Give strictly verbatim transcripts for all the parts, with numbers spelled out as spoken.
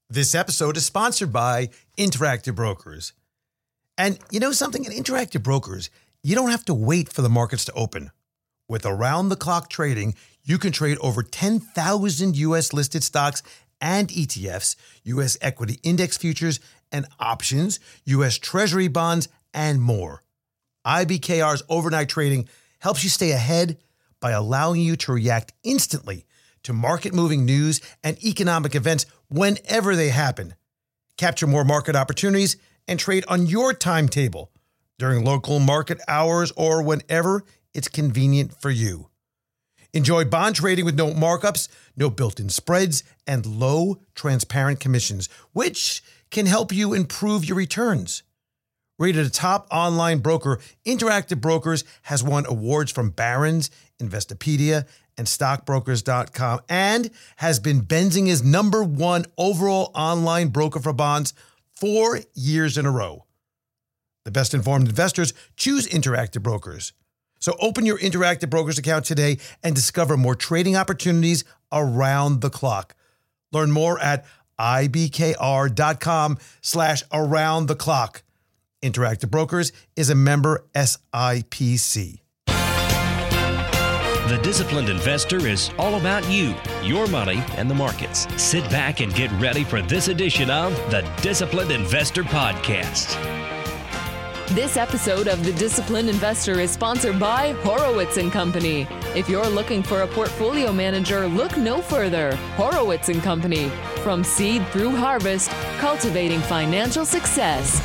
This episode is sponsored by Interactive Brokers. And you know something? At Interactive Brokers, you don't have to wait for the markets to open. With around-the-clock trading, you can trade over ten thousand U S listed stocks and E T Fs, U S equity index futures and options, U S Treasury bonds, and more. I B K R's overnight trading helps you stay ahead by allowing you to react instantly to market-moving news and economic events whenever they happen. Capture more market opportunities and trade on your timetable during local market hours or whenever it's convenient for you. Enjoy bond trading with no markups, no built-in spreads, and low, transparent commissions, which can help you improve your returns. Rated a top online broker, Interactive Brokers has won awards from Barron's, Investopedia, and stockbrokers dot com, and has been Benzinga's number one overall online broker for bonds four years in a row. The best informed investors choose Interactive Brokers. So open your Interactive Brokers account today and discover more trading opportunities around the clock. Learn more at ibkr.com slash around the clock. Interactive Brokers is a member S I P C. The Disciplined Investor is all about you, your money, and the markets. Sit back and get ready for this edition of the Disciplined Investor Podcast. This episode of The Disciplined Investor is sponsored by Horowitz and Company. If you're looking for a portfolio manager, look no further. Horowitz and Company. From seed through harvest, cultivating financial success.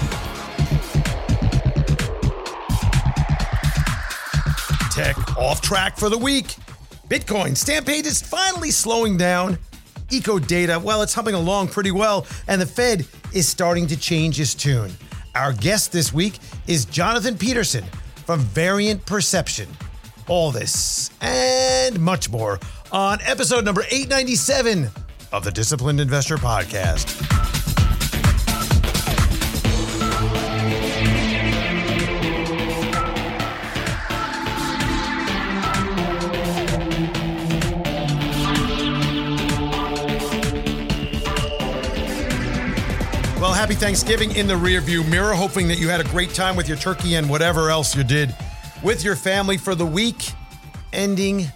Tech off track for the week. Bitcoin Stampede is finally slowing down. Eco data, well, it's humming along pretty well, and the Fed is starting to change its tune. Our guest this week is Jonathan Peterson from Variant Perception. All this and much more on episode number eight ninety-seven of the Disciplined Investor Podcast. Well, happy Thanksgiving in the rearview mirror. Hoping that you had a great time with your turkey and whatever else you did with your family for the week ending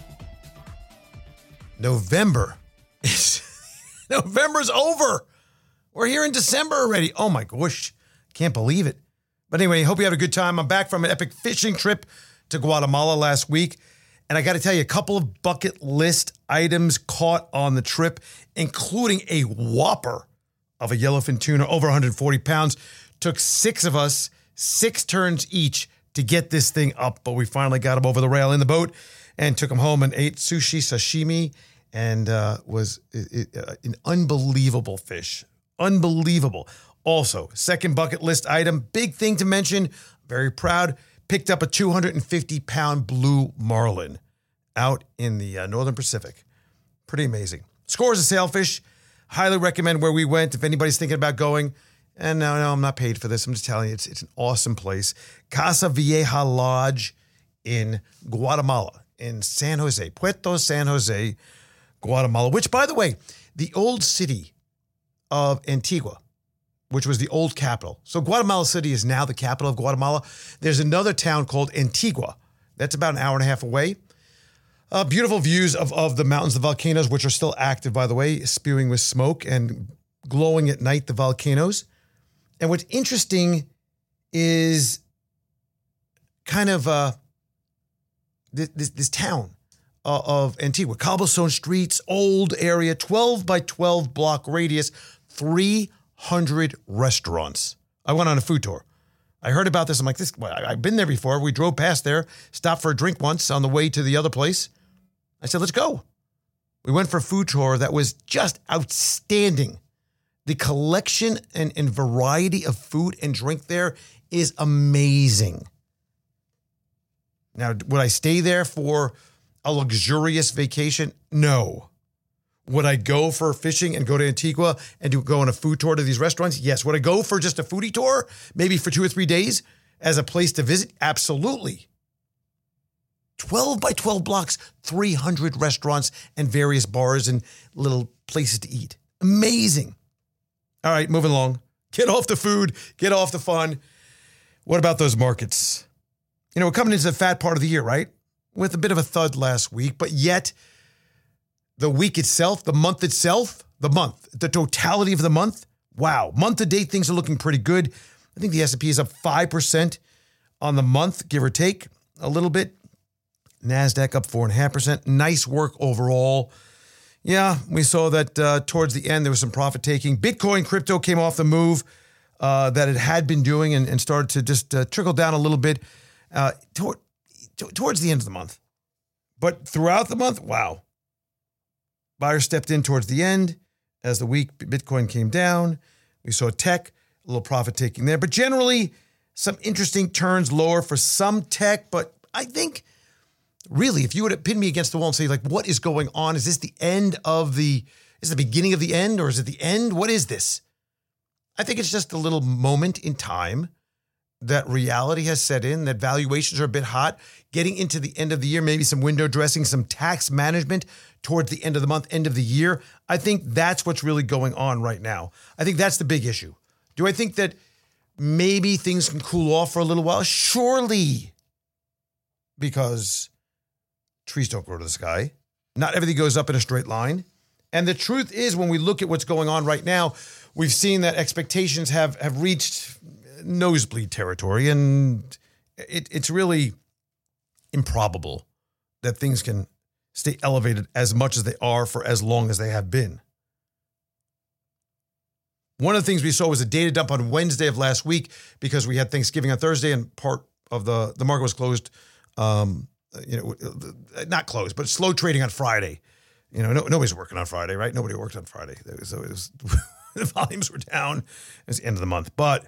November. November's over. We're here in December already. Oh my gosh. Can't believe it. But anyway, hope you had a good time. I'm back from an epic fishing trip to Guatemala last week. And I got to tell you, a couple of bucket list items caught on the trip, including a whopper of a yellowfin tuna, over one hundred forty pounds. Took six of us, six turns each to get this thing up, but we finally got him over the rail in the boat and took him home and ate sushi, sashimi, and uh, was it, uh, an unbelievable fish. Unbelievable. Also, second bucket list item, big thing to mention, very proud, picked up a two hundred fifty pound blue marlin out in the uh, Northern Pacific. Pretty amazing. Scores of sailfish. Highly recommend where we went if anybody's thinking about going. And no, no, I'm not paid for this. I'm just telling you, it's it's an awesome place. Casa Vieja Lodge in Guatemala, in San Jose, Puerto San Jose, Guatemala, which, by the way, the old city of Antigua, which was the old capital. So Guatemala City is now the capital of Guatemala. There's another town called Antigua. That's about an hour and a half away. Uh, beautiful views of, of the mountains, the volcanoes, which are still active, by the way, spewing with smoke and glowing at night, the volcanoes. And what's interesting is kind of uh, this, this, this town uh, of Antigua, cobblestone streets, old area, twelve by twelve block radius, three hundred restaurants. I went on a food tour. I heard about this. I'm like, this. Well, I've been there before. We drove past there, stopped for a drink once on the way to the other place. I said, let's go. We went for a food tour that was just outstanding. The collection and, and variety of food and drink there is amazing. Now, would I stay there for a luxurious vacation? No. Would I go for fishing and go to Antigua and do, go on a food tour to these restaurants? Yes. Would I go for just a foodie tour, maybe for two or three days as a place to visit? Absolutely. twelve by twelve blocks, three hundred restaurants and various bars and little places to eat. Amazing. All right, moving along. Get off the food. Get off the fun. What about those markets? You know, we're coming into the fat part of the year, right? With a bit of a thud last week, but yet the week itself, the month itself, the month, the totality of the month, wow. Month to date, things are looking pretty good. I think the S and P is up five percent on the month, give or take a little bit. NASDAQ up four point five percent. Nice work overall. Yeah, we saw that uh, towards the end, there was some profit taking. Bitcoin crypto came off the move uh, that it had been doing and, and started to just uh, trickle down a little bit uh, toward, t- towards the end of the month. But throughout the month, wow. Buyers stepped in towards the end. As the week, Bitcoin came down. We saw tech, a little profit taking there. But generally, some interesting turns lower for some tech. But I think, really, if you were to pin me against the wall and say, like, what is going on? Is this the end of the, is it the beginning of the end, or is it the end? What is this? I think it's just a little moment in time that reality has set in, that valuations are a bit hot. Getting into the end of the year, maybe some window dressing, some tax management towards the end of the month, end of the year. I think that's what's really going on right now. I think that's the big issue. Do I think that maybe things can cool off for a little while? Surely. Because trees don't grow to the sky. Not everything goes up in a straight line. And the truth is, when we look at what's going on right now, we've seen that expectations have, have reached nosebleed territory. And it, it's really improbable that things can stay elevated as much as they are for as long as they have been. One of the things we saw was a data dump on Wednesday of last week because we had Thanksgiving on Thursday and part of the, the market was closed, um, you know, not closed, but slow trading on Friday. You know, no, nobody's working on Friday, right? Nobody worked on Friday. So it was, the volumes were down. It was the end of the month. But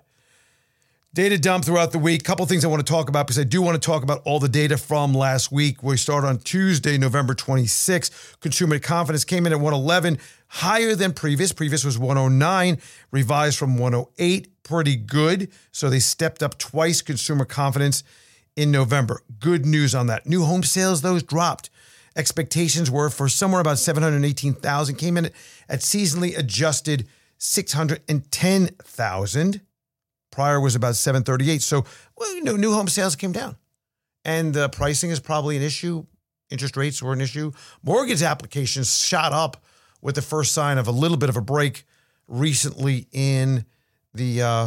data dump throughout the week. Couple things I want to talk about because I do want to talk about all the data from last week. We start on Tuesday, November twenty-sixth. Consumer confidence came in at one eleven, higher than previous. Previous was one oh nine, revised from one oh eight. Pretty good. So they stepped up twice consumer confidence in November. Good news on that. New home sales, those dropped. Expectations were for somewhere about seven hundred eighteen thousand, came in at seasonally adjusted six hundred ten thousand. Prior was about seven thirty-eight. So, well, you know, new home sales came down. And uh, pricing is probably an issue. Interest rates were an issue. Mortgage applications shot up with the first sign of a little bit of a break recently in the uh,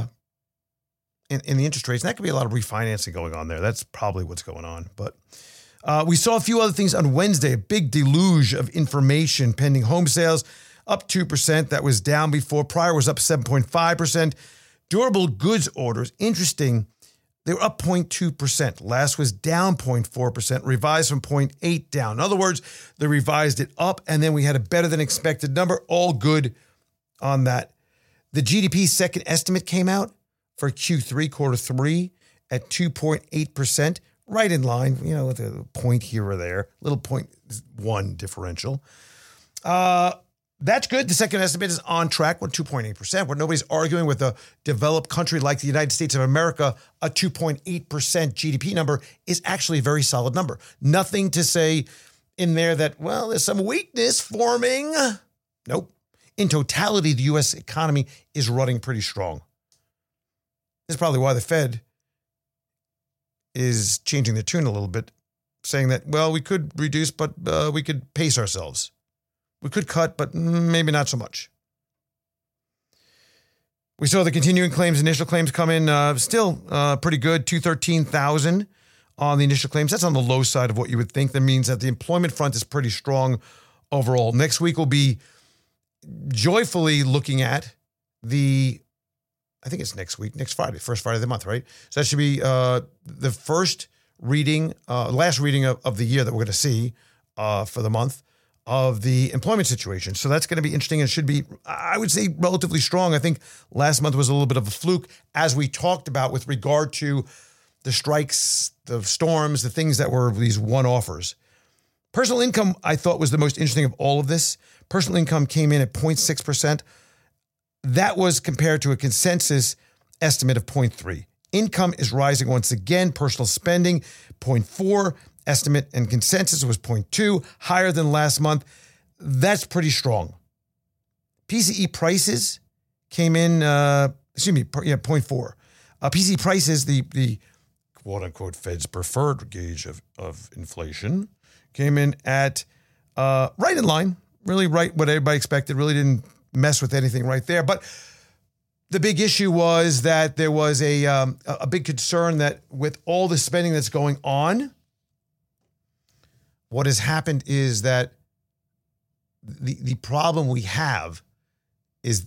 in, in the interest rates. And that could be a lot of refinancing going on there. That's probably what's going on. But uh, we saw a few other things on Wednesday. A big deluge of information. Pending home sales up two percent. That was down before. Prior was up seven point five percent. Durable goods orders, interesting, they were up zero point two percent. Last was down zero point four percent, revised from zero point eight down. In other words, they revised it up, and then we had a better than expected number. All good on that. The G D P second estimate came out for Q three, quarter three, at two point eight percent, right in line, you know, with a point here or there, little point one differential. Uh, That's good. The second estimate is on track with two point eight percent, where nobody's arguing with a developed country like the United States of America. A two point eight percent G D P number is actually a very solid number. Nothing to say in there that, well, there's some weakness forming. Nope. In totality, the U S economy is running pretty strong. This is probably why the Fed is changing the tune a little bit, saying that, well, we could reduce, but uh, we could pace ourselves. We could cut, but maybe not so much. We saw the continuing claims, initial claims come in uh, still uh, pretty good, two hundred thirteen thousand on the initial claims. That's on the low side of what you would think. That means that the employment front is pretty strong overall. Next week we'll be joyfully looking at the, I think it's next week, next Friday, first Friday of the month, right? So that should be uh, the first reading, uh, last reading of, of the year that we're going to see uh, for the month of the employment situation. So that's going to be interesting and should be, I would say, relatively strong. I think last month was a little bit of a fluke, as we talked about with regard to the strikes, the storms, the things that were these one-offers. Personal income, I thought, was the most interesting of all of this. Personal income came in at zero point six percent. That was compared to a consensus estimate of zero point three. Income is rising once again. Personal spending, zero point four. Estimate and consensus was zero point two, higher than last month. That's pretty strong. P C E prices came in, uh, excuse me, yeah, zero point four. Uh, P C prices, the the quote unquote Fed's preferred gauge of, of inflation, came in at uh, right in line, really right what everybody expected, really didn't mess with anything right there. But the big issue was that there was a um, a big concern that with all the spending that's going on, what has happened is that the the problem we have is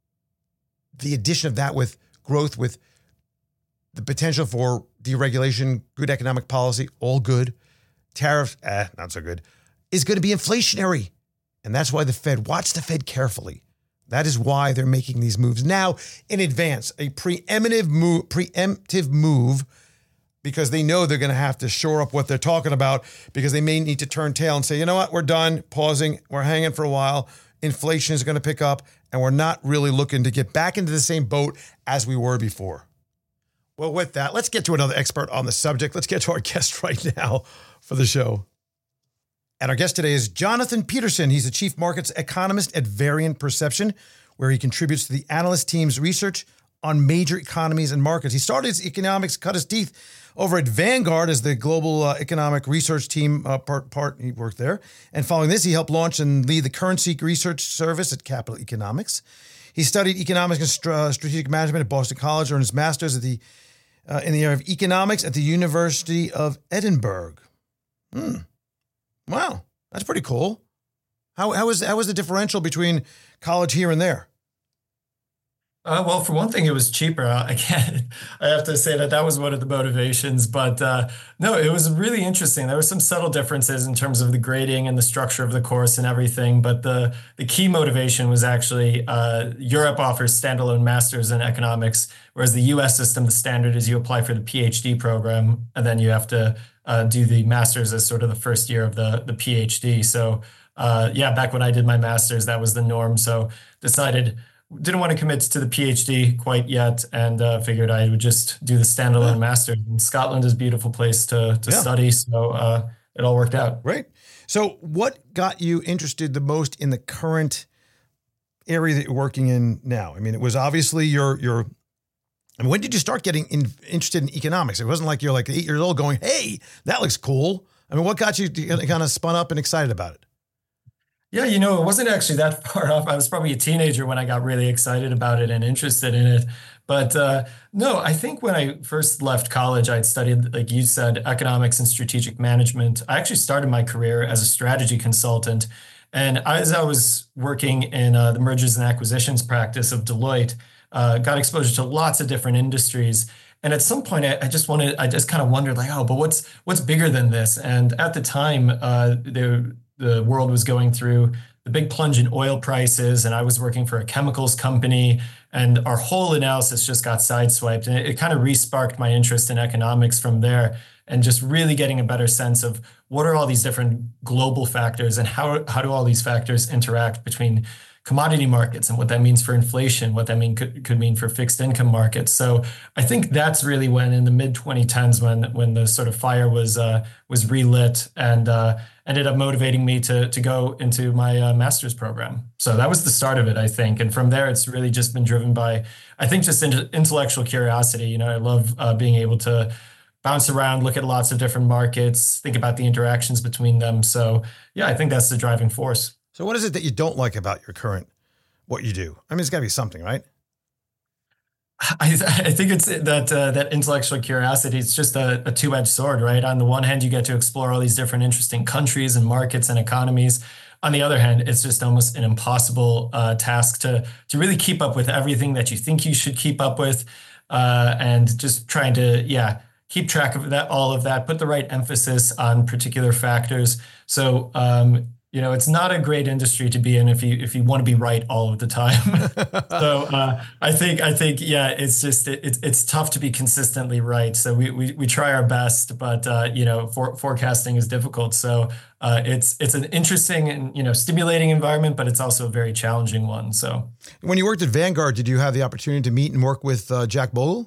the addition of that with growth, with the potential for deregulation, good economic policy, all good. Tariffs, eh, not so good, is going to be inflationary. And that's why the Fed, watch the Fed carefully. That is why they're making these moves now in advance, a preemptive move, preemptive move, because they know they're going to have to shore up what they're talking about, because they may need to turn tail and say, you know what, we're done, pausing, we're hanging for a while. Inflation is going to pick up, and we're not really looking to get back into the same boat as we were before. Well, with that, let's get to another expert on the subject. Let's get to our guest right now for the show. And our guest today is Jonathan Peterson. He's the chief markets economist at Variant Perception, where he contributes to the analyst team's research on major economies and markets. He started his economics, cut his teeth over at Vanguard as the global uh, economic research team uh, part, part. He worked there. And following this, he helped launch and lead the currency research service at Capital Economics. He studied economics and st- strategic management at Boston College, earned his master's at the uh, in the area of economics at the University of Edinburgh. Hmm. Wow, that's pretty cool. How how was how was the differential between college here and there? Uh, well, for one thing, it was cheaper. I can't, I have to say that that was one of the motivations. But uh, no, it was really interesting. There were some subtle differences in terms of the grading and the structure of the course and everything. But the the key motivation was actually uh, Europe offers standalone masters in economics, whereas the U S system, the standard is you apply for the PhD program, and then you have to uh, do the masters as sort of the first year of the, the PhD. So uh, yeah, back when I did my masters, that was the norm. So decided... Didn't want to commit to the PhD quite yet, and uh, figured I would just do the standalone yeah. master. And Scotland is a beautiful place to to yeah. study, so uh, it all worked out. Right. So what got you interested the most in the current area that you're working in now? I mean, it was obviously your, your I mean, when did you start getting in, interested in economics? It wasn't like you're like eight years old going, hey, that looks cool. I mean, what got you to kind of spun up and excited about it? Yeah, you know, it wasn't actually that far off. I was probably a teenager when I got really excited about it and interested in it. But uh, no, I think when I first left college, I'd studied, like you said, economics and strategic management. I actually started my career as a strategy consultant. And as I was working in uh, the mergers and acquisitions practice of Deloitte, uh, got exposure to lots of different industries. And at some point, I, I just wanted, I just kind of wondered, like, oh, but what's what's bigger than this? And at the time, uh, there. The world was going through the big plunge in oil prices, and I was working for a chemicals company, and our whole analysis just got sideswiped. And it, it kind of re-sparked my interest in economics from there, and just really getting a better sense of what are all these different global factors, and how, how do all these factors interact between commodity markets, and what that means for inflation, what that mean could, could mean for fixed income markets. So I think that's really when, in the mid twenty tens, when when the sort of fire was uh, was relit, and uh, ended up motivating me to to go into my uh, master's program. So that was the start of it, I think. And from there, it's really just been driven by, I think, just intellectual curiosity. You know, I love uh, being able to bounce around, look at lots of different markets, think about the interactions between them. So yeah, I think that's the driving force. So what is it that you don't like about your current, what you do? I mean, it's got to be something, right? I, I think it's that uh, that intellectual curiosity. It's just a, a two-edged sword, right? On the one hand, you get to explore all these different interesting countries and markets and economies. On the other hand, it's just almost an impossible uh, task to to really keep up with everything that you think you should keep up with, uh, and just trying to, yeah, keep track of that, all of that, put the right emphasis on particular factors. So, um, you know, it's not a great industry to be in if you if you want to be right all of the time. so uh, I think I think yeah, it's just it, it's it's tough to be consistently right. So we we, we try our best, but uh, you know, for, forecasting is difficult. So uh, it's it's an interesting and you know stimulating environment, but it's also a very challenging one. So when you worked at Vanguard, did you have the opportunity to meet and work with uh, Jack Bogle?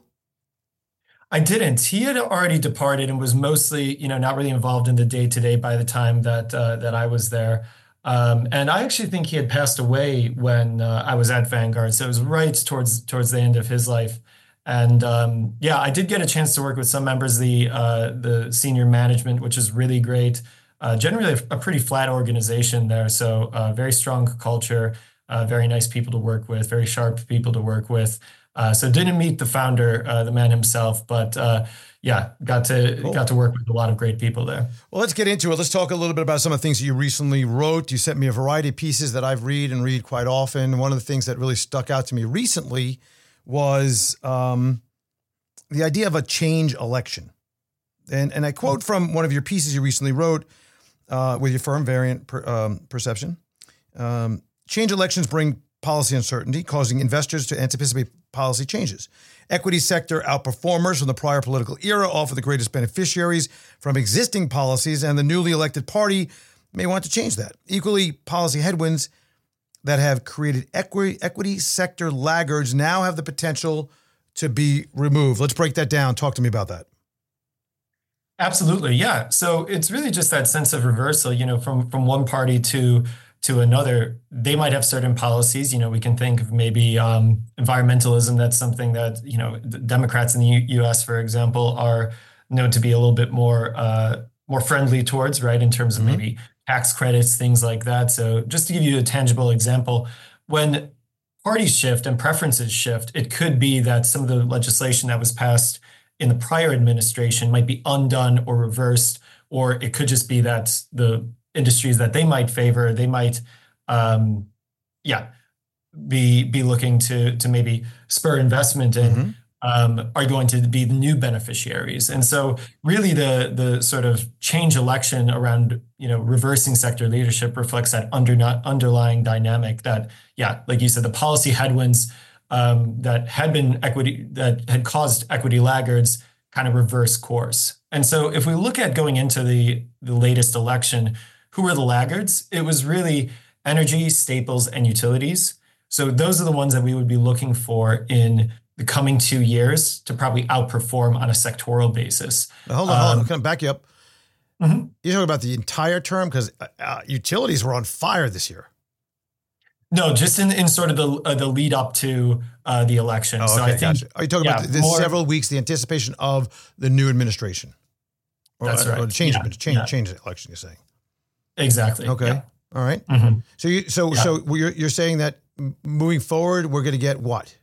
I didn't. He had already departed and was mostly, you know, not really involved in the day to day by the time that uh, that I was there. Um, and I actually think he had passed away when uh, I was at Vanguard. So it was right towards towards the end of his life. And um, yeah, I did get a chance to work with some members of the uh, the senior management, which is really great. Uh, generally, a, a pretty flat organization there. So uh, very strong culture, uh, very nice people to work with, very sharp people to work with. Uh, so didn't meet the founder, uh, the man himself, but uh, yeah, got to cool. got to work with a lot of great people there. Well, let's get into it. Let's talk a little bit about some of the things that you recently wrote. You sent me a variety of pieces that I've read and read quite often. One of the things that really stuck out to me recently was um, the idea of a change election. And and I quote from one of your pieces you recently wrote uh, with your firm, Variant per, um, Perception. Um, change elections bring policy uncertainty, causing investors to anticipate policy changes. Equity sector outperformers from the prior political era offer the greatest beneficiaries from existing policies, and the newly elected party may want to change that. Equally, policy headwinds that have created equity, equity sector laggards now have the potential to be removed. Let's break that down. Talk to me about that. Absolutely, yeah. So it's really just that sense of reversal, you know, from from one party to to another. They might have certain policies. You know, we can think of maybe um, environmentalism. That's something that, you know, the Democrats in the U S, for example, are known to be a little bit more uh, more friendly towards, right, in terms of mm-hmm. maybe tax credits, things like that. So just to give you a tangible example, when parties shift and preferences shift, it could be that some of the legislation that was passed in the prior administration might be undone or reversed, or it could just be that the industries that they might favor, they might, um, yeah, be be looking to to maybe spur investment in, mm-hmm. um, are going to be the new beneficiaries. And so really the the sort of change election around, you know, reversing sector leadership reflects that under not underlying dynamic that, yeah, like you said, the policy headwinds um, that had been equity, that had caused equity laggards kind of reverse course. And so if we look at going into the the latest election, who were the laggards? It was really energy, staples, and utilities. So those are the ones that we would be looking for in the coming two years to probably outperform on a sectoral basis. Now, hold on, um, hold on. I'm going to back you up. Mm-hmm. You're talking about the entire term because uh, utilities were on fire this year. No, just in, in sort of the uh, the lead up to uh, the election. Oh, okay, so I think, gotcha. Are you talking yeah, about the, the more, several weeks, the anticipation of the new administration? Or, that's right. Or change, yeah, change, yeah. change the election, you're saying? Exactly. Okay. Yeah. All right. Mm-hmm. So you so yeah. so you're you're saying that moving forward, we're going to get what?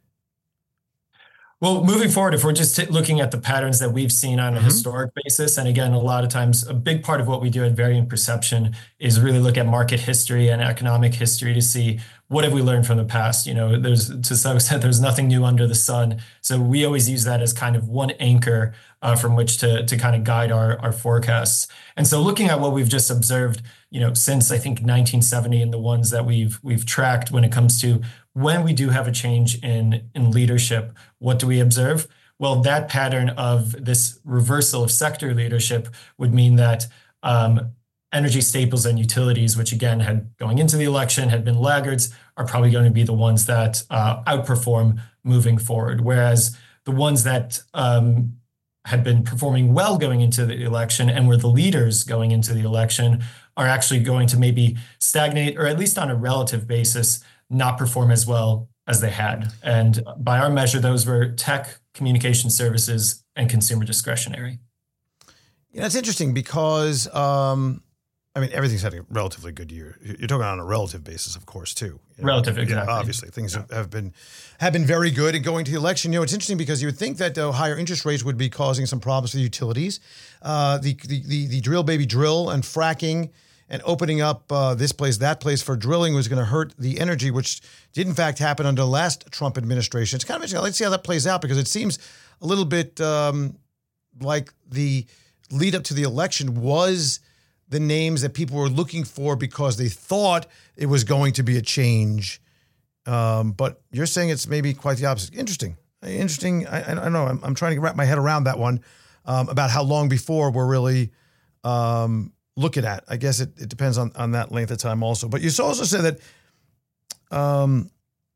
Well, moving forward, if we're just t- looking at the patterns that we've seen on a mm-hmm. historic basis, and again, a lot of times, a big part of what we do at Variant Perception is really look at market history and economic history to see what have we learned from the past. You know, there's to some extent, there's nothing new under the sun. So we always use that as kind of one anchor uh, from which to to kind of guide our our forecasts. And so, looking at what we've just observed, you know, since I think nineteen seventy, and the ones that we've we've tracked when it comes to when we do have a change in, in leadership, what do we observe? Well, that pattern of this reversal of sector leadership would mean that um, energy, staples, and utilities, which again had going into the election had been laggards, are probably going to be the ones that uh, outperform moving forward. Whereas the ones that um, had been performing well going into the election and were the leaders going into the election are actually going to maybe stagnate, or at least on a relative basis, not perform as well as they had. And by our measure, those were tech, communication services, and consumer discretionary. Yeah, it's interesting because, um, I mean, everything's had a relatively good year. You're talking on a relative basis, of course, too. You know, relative, exactly. You know, obviously, things yeah. have been have been very good. And going to the election, you know, it's interesting because you would think that uh, higher interest rates would be causing some problems for the utilities. Uh, the, the, the, the drill, baby, drill and fracking and opening up uh, this place, that place for drilling was going to hurt the energy, which did in fact happen under the last Trump administration. It's kind of interesting. I'd like to see how that plays out because it seems a little bit um, like the lead up to the election was the names that people were looking for because they thought it was going to be a change. Um, but you're saying it's maybe quite the opposite. Interesting. Interesting. I, I don't know. I'm, I'm trying to wrap my head around that one um, about how long before we're really um, looking at. I guess it, it depends on, on that length of time also. But you also said that um,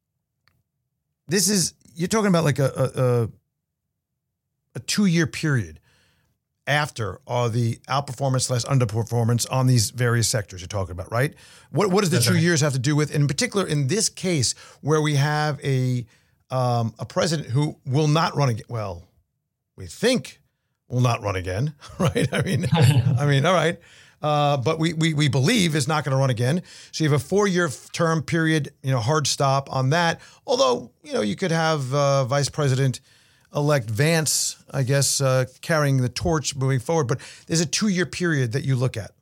this is, you're talking about like a, a, a two-year period. after are the outperformance slash underperformance on these various sectors you're talking about, right? What what does the That's two right. years have to do with, in particular, in this case where we have a um, a president who will not run again? Well, we think will not run again, right? I mean, I mean, all right. Uh, but we, we we believe is not going to run again. So you have a four-year term period, you know, hard stop on that. Although, you know, you could have uh, Vice President-elect Vance, I guess, uh, carrying the torch moving forward. But there's a two-year period that you look at.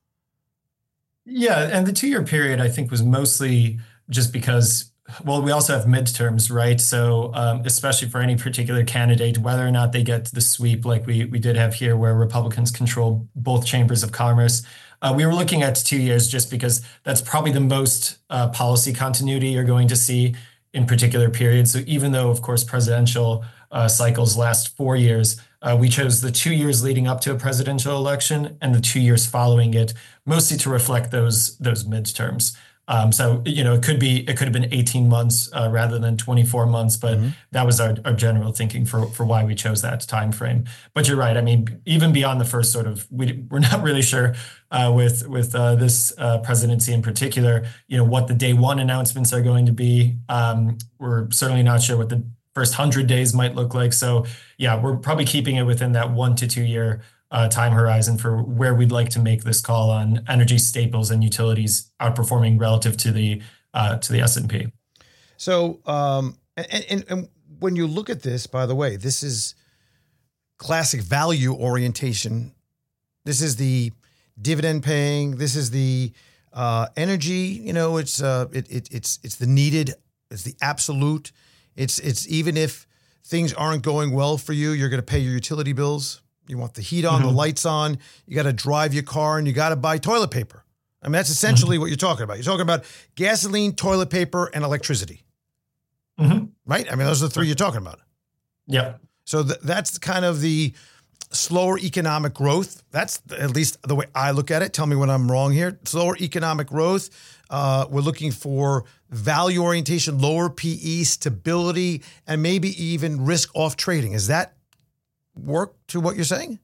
Yeah, and the two-year period, I think, was mostly just because, well, we also have midterms, right? So um, especially for any particular candidate, whether or not they get the sweep like we we did have here where Republicans control both chambers of commerce, uh, we were looking at two years just because that's probably the most uh, policy continuity you're going to see in particular periods. So even though, of course, presidential uh, cycles last four years, uh, we chose the two years leading up to a presidential election and the two years following it, mostly to reflect those those midterms. Um, so, you know, it could be, it could have been eighteen months uh, rather than twenty-four months, but mm-hmm. that was our, our general thinking for, for why we chose that time frame. But you're right. I mean, even beyond the first sort of, we, we're not really sure uh, with, with uh, this uh, presidency in particular, you know, what the day one announcements are going to be. Um, we're certainly not sure what the first hundred days might look like. So yeah, we're probably keeping it within that one to two year Uh, time horizon for where we'd like to make this call on energy staples and utilities outperforming relative to the uh, to the S and P. So, um, and, and, and when you look at this, by the way, this is classic value orientation. This is the dividend paying. This is the uh, energy. You know, it's uh, it, it it's it's the needed. It's the absolute. It's it's even if things aren't going well for you, you're going to pay your utility bills. You want the heat on, mm-hmm. the lights on, you got to drive your car, and you got to buy toilet paper. I mean, that's essentially mm-hmm. what you're talking about. You're talking about gasoline, toilet paper, and electricity. Mm-hmm. Right? I mean, those are the three you're talking about. Yeah. So th- that's kind of the slower economic growth. That's at least the way I look at it. Tell me when I'm wrong here. Slower economic growth. Uh, we're looking for value orientation, lower P E, stability, and maybe even risk off trading. Is that work to what you're saying?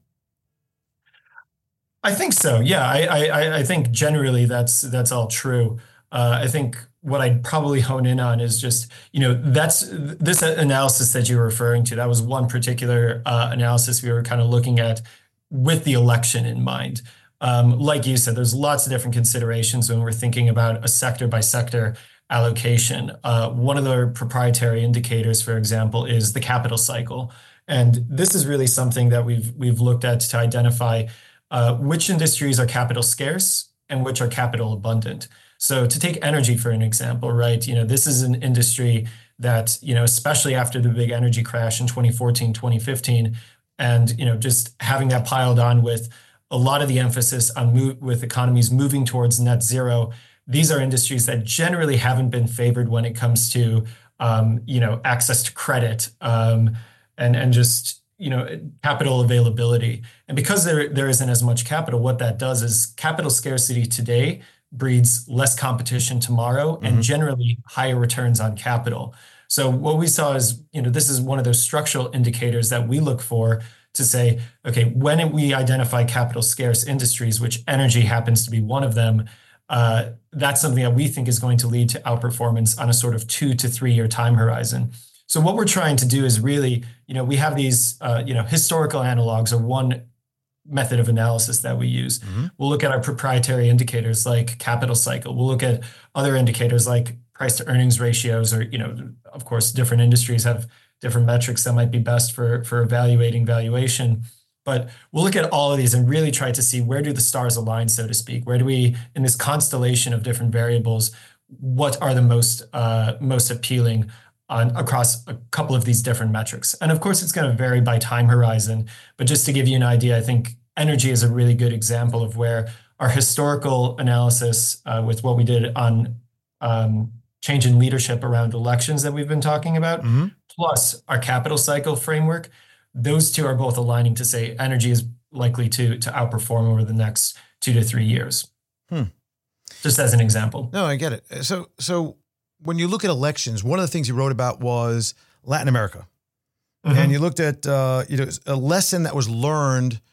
I think so. Yeah, I I, I think generally that's that's all true. Uh, I think what I'd probably hone in on is just, you know, that's this analysis that you're referring to. That was one particular uh, analysis we were kind of looking at with the election in mind. Um, like you said, there's lots of different considerations when we're thinking about a sector by sector allocation. Uh, one of the proprietary indicators, for example, is the capital cycle. And this is really something that we've we've looked at to identify uh, which industries are capital scarce and which are capital abundant. So to take energy for an example, right? You know, this is an industry that, you know, especially after the big energy crash in twenty fourteen, twenty fifteen, and, you know, just having that piled on with a lot of the emphasis on move, with economies moving towards net zero. These are industries that generally haven't been favored when it comes to, um, you know, access to credit, um, and and just, you know, capital availability. And because there there isn't as much capital, what that does is capital scarcity today breeds less competition tomorrow, mm-hmm. and generally higher returns on capital. So what we saw is, you know, this is one of those structural indicators that we look for to say, okay, when we identify capital scarce industries, which energy happens to be one of them, uh, that's something that we think is going to lead to outperformance on a sort of two to three year time horizon. So what we're trying to do is really, you know, we have these, uh, you know, historical analogs are one method of analysis that we use. Mm-hmm. We'll look at our proprietary indicators like capital cycle. We'll look at other indicators like price to earnings ratios, or, you know, of course, different industries have different metrics that might be best for, for evaluating valuation. But we'll look at all of these and really try to see, where do the stars align, so to speak? Where do we, in this constellation of different variables, what are the most uh, most appealing on across a couple of these different metrics? And of course, it's going to vary by time horizon. But just to give you an idea, I think energy is a really good example of where our historical analysis uh, with what we did on um, change in leadership around elections that we've been talking about, mm-hmm. plus our capital cycle framework, those two are both aligning to say energy is likely to to outperform over the next two to three years. Hmm. Just as an example. No, I get it. So, so when you look at elections, one of the things you wrote about was Latin America, mm-hmm. and you looked at uh, you know a lesson that was learned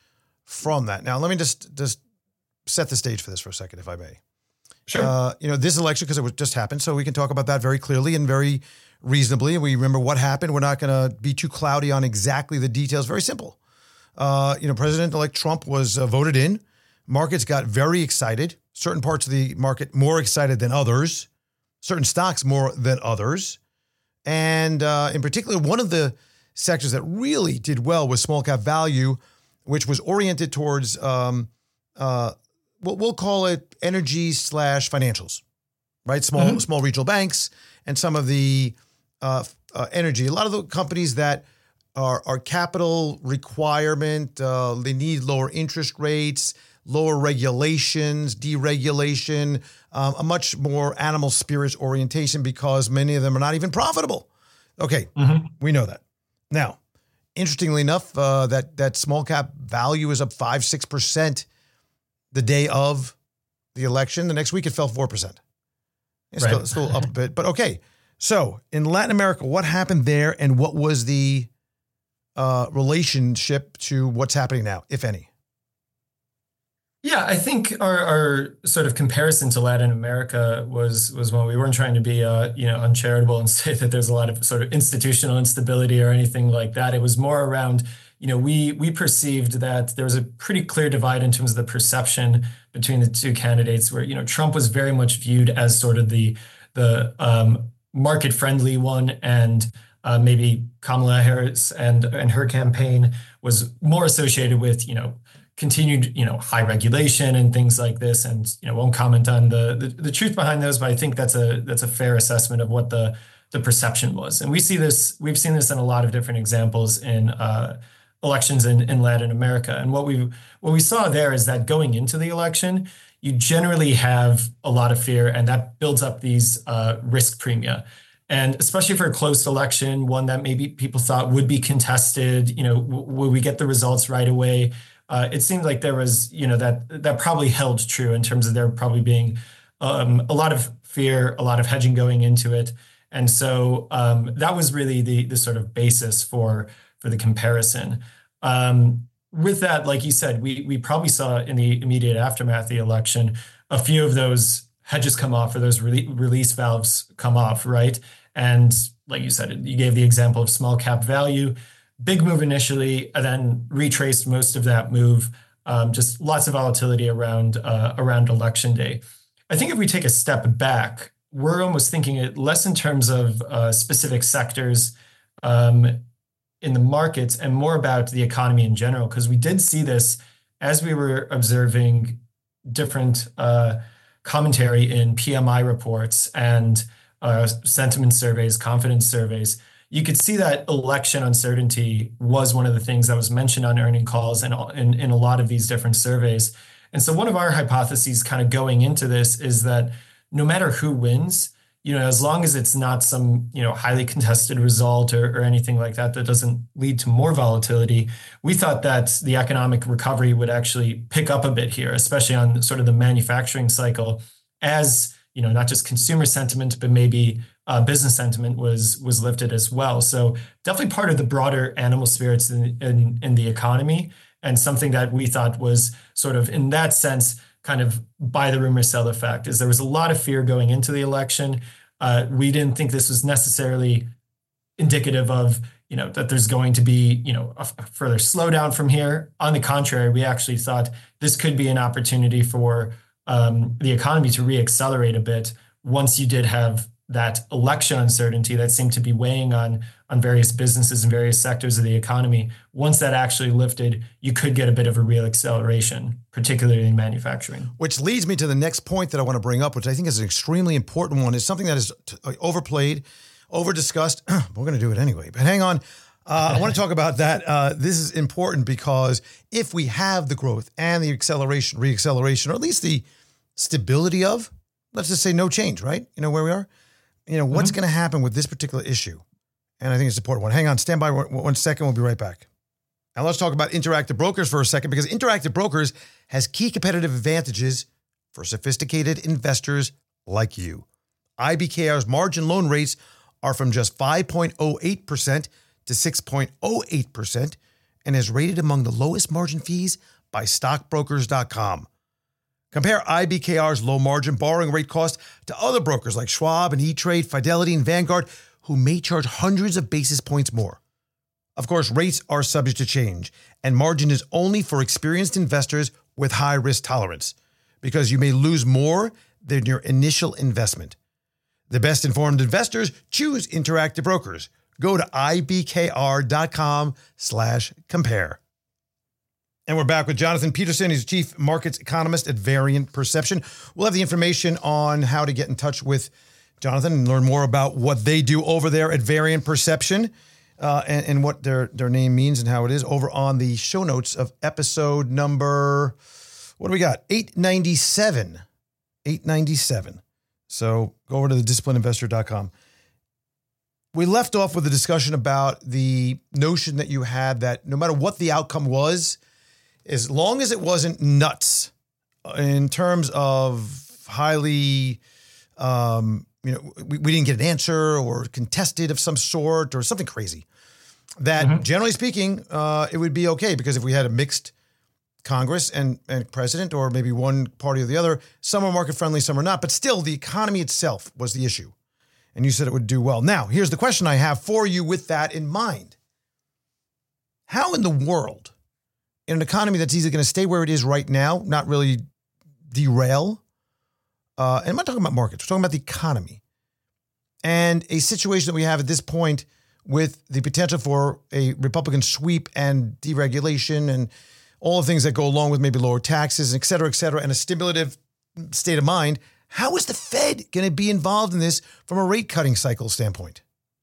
from that. Now, let me just, just set the stage for this for a second, if I may. Sure. Uh, you know, this election, because it was just happened, so we can talk about that very clearly and very reasonably. We remember what happened. We're not going to be too cloudy on exactly the details. Very simple. Uh, you know, President-elect Trump was uh, voted in. Markets got very excited. Certain parts of the market more excited than others. Certain stocks more than others. And uh, in particular, one of the sectors that really did well was small cap value, which was oriented towards um, uh, what we'll call it energy slash financials, right? Small mm-hmm. small regional banks and some of the uh, uh, energy. A lot of the companies that are, are capital requirement, uh, they need lower interest rates, lower regulations, deregulation, um, a much more animal spirits orientation because many of them are not even profitable. Okay, mm-hmm. we know that. Now, interestingly enough, uh, that that small cap value is up five, six percent the day of the election. The next week it fell four percent. It's right. still, still up a bit, but okay. So in Latin America, what happened there, and what was the uh, relationship to what's happening now, if any? Yeah, I think our, our sort of comparison to Latin America was was when we weren't trying to be uh, you know uncharitable and say that there's a lot of sort of institutional instability or anything like that. It was more around, you know, we we perceived that there was a pretty clear divide in terms of the perception between the two candidates, where, you know, Trump was very much viewed as sort of the the um, market friendly one, and uh, maybe Kamala Harris and and her campaign was more associated with, you know, continued, you know, high regulation and things like this, and, you know, won't comment on the, the the truth behind those, but I think that's a that's a fair assessment of what the the perception was. And we see this, we've seen this in a lot of different examples in uh, elections in, in Latin America. And what we what we saw there is that going into the election, you generally have a lot of fear, and that builds up these uh, risk premia. And especially for a close election, one that maybe people thought would be contested, you know, w- will we get the results right away? Uh, it seemed like there was, you know, that that probably held true in terms of there probably being um, a lot of fear, a lot of hedging going into it. And so um, that was really the the sort of basis for for the comparison. Um, with that, like you said, we we probably saw in the immediate aftermath of the election, a few of those hedges come off, or those re- release valves come off, right? And like you said, you gave the example of small cap value. Big move initially, and then retraced most of that move. Um, just lots of volatility around uh, around election day. I think if we take a step back, we're almost thinking it less in terms of uh, specific sectors um, in the markets, and more about the economy in general, because we did see this as we were observing different uh, commentary in P M I reports and uh, sentiment surveys, confidence surveys. You could see that election uncertainty was one of the things that was mentioned on earning calls and in, in a lot of these different surveys. And so one of our hypotheses kind of going into this is that no matter who wins, you know, as long as it's not some, you know, highly contested result or, or anything like that, that doesn't lead to more volatility, we thought that the economic recovery would actually pick up a bit here, especially on sort of the manufacturing cycle, as, you know, not just consumer sentiment, but maybe Uh, business sentiment was was lifted as well. So definitely part of the broader animal spirits in, in, in the economy, and something that we thought was sort of, in that sense, kind of buy the rumor, sell the fact, is there was a lot of fear going into the election. Uh, we didn't think this was necessarily indicative of, you know, that there's going to be, you know, a, a further slowdown from here. On the contrary, we actually thought this could be an opportunity for um, the economy to reaccelerate a bit once you did have that election uncertainty that seemed to be weighing on, on various businesses and various sectors of the economy. Once that actually lifted, you could get a bit of a real acceleration, particularly in manufacturing. Which leads me to the next point that I want to bring up, which I think is an extremely important one. It's something that is t- overplayed, over-discussed. We're going to do it anyway, but hang on. Uh, I want to talk about that. Uh, this is important because if we have the growth and the acceleration, re-acceleration, or at least the stability of, let's just say no change, right? You know where we are? You know, what's mm-hmm. going to happen with this particular issue? And I think it's an important one. Hang on, stand by one, one second. We'll be right back. Now let's talk about Interactive Brokers for a second, because Interactive Brokers has key competitive advantages for sophisticated investors like you. I B K R's margin loan rates are from just five point oh eight percent to six point oh eight percent and is rated among the lowest margin fees by stockbrokers dot com. Compare I B K R's low margin borrowing rate cost to other brokers like Schwab and E-Trade, Fidelity, and Vanguard, who may charge hundreds of basis points more. Of course, rates are subject to change, and margin is only for experienced investors with high risk tolerance, because you may lose more than your initial investment. The best informed investors choose Interactive Brokers. Go to I B K R dot com slash compare. And we're back with Jonathan Peterson. He's Chief Markets Economist at Variant Perception. We'll have the information on how to get in touch with Jonathan and learn more about what they do over there at Variant Perception uh, and, and what their, their name means and how it is over on the show notes of episode number, what do we got? eight ninety-seven. eight ninety-seven. So go over to the disciplined investor dot com. We left off with a discussion about the notion that you had that no matter what the outcome was, as long as it wasn't nuts in terms of highly, um, you know, we, we didn't get an answer or contested of some sort or something crazy, that mm-hmm. generally speaking, uh, it would be okay, because if we had a mixed Congress and, and president, or maybe one party or the other, some are market friendly, some are not, but still the economy itself was the issue. And you said it would do well. Now, here's the question I have for you with that in mind. How in the world, in an economy that's either going to stay where it is right now, not really derail, uh, and I'm not talking about markets, we're talking about the economy, and a situation that we have at this point with the potential for a Republican sweep and deregulation and all the things that go along with maybe lower taxes, et cetera, et cetera, and a stimulative state of mind, how is the Fed going to be involved in this from a rate cutting cycle standpoint?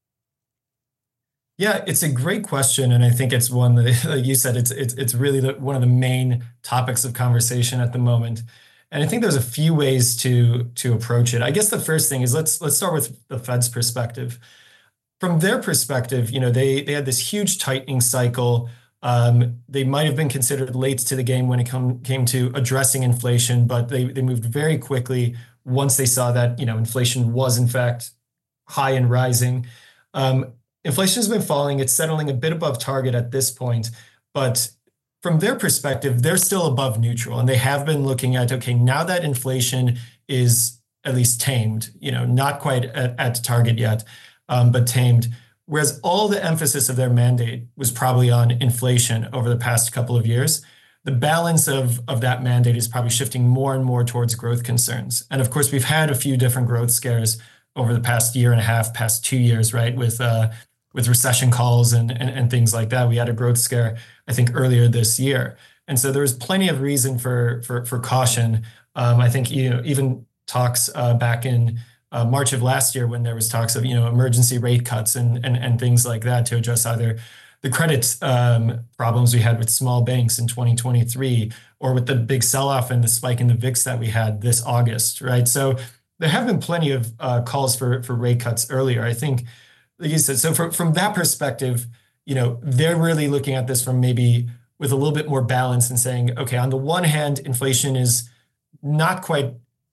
Yeah, it's a great question, and I think it's one that, like you said, it's it's it's really the, one of the main topics of conversation at the moment. And I think there's a few ways to to approach it. I guess the first thing is let's let's start with the Fed's perspective. From their perspective, you know, they they had this huge tightening cycle. Um, they might have been considered late to the game when it come, came to addressing inflation, but they they moved very quickly once they saw that, you know, inflation was in fact high and rising. Um, inflation has been falling. It's settling a bit above target at this point, but from their perspective, they're still above neutral, and they have been looking at, okay, now that inflation is at least tamed, you know, not quite at, at target yet, um, but tamed. Whereas all the emphasis of their mandate was probably on inflation over the past couple of years, the balance of, of that mandate is probably shifting more and more towards growth concerns. And of course, we've had a few different growth scares over the past year and a half, past two years, right? With uh, with recession calls and, and, and things like that. We had a growth scare, I think, earlier this year. And so there was plenty of reason for for, for caution. Um, I think, you know, even talks uh, back in Uh, March of last year, when there was talks of, you know, emergency rate cuts and and, and things like that to address either the credit um, problems we had with small banks in twenty twenty-three, or with the big sell-off and the spike in the V I X that we had this August, right? So there have been plenty of uh, calls for for rate cuts earlier. I think, like you said, so for, from that perspective, you know, they're really looking at this from maybe with a little bit more balance and saying, okay, on the one hand, inflation is not quite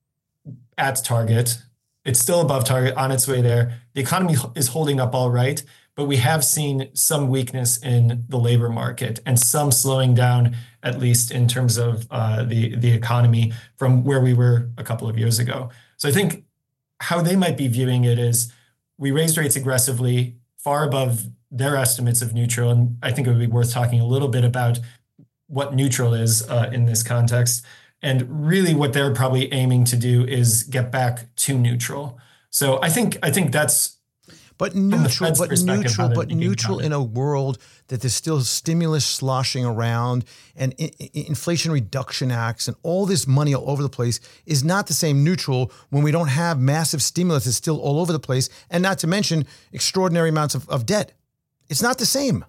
at target. It's still above target, on its way there. The economy is holding up all right, but we have seen some weakness in the labor market and some slowing down, at least in terms of uh, the, the economy from where we were a couple of years ago. So I think how they might be viewing it is we raised rates aggressively, far above their estimates of neutral. And I think it would be worth talking a little bit about what neutral is uh, in this context. And really what they're probably aiming to do is get back to neutral. So I think I think that's but neutral, but neutral, but neutral in a world that there's still stimulus sloshing around and I- I- Inflation Reduction Acts and all this money all over the place is not the same neutral when we don't have massive stimulus that's still all over the place, and not to mention extraordinary amounts of, of debt. It's not the same.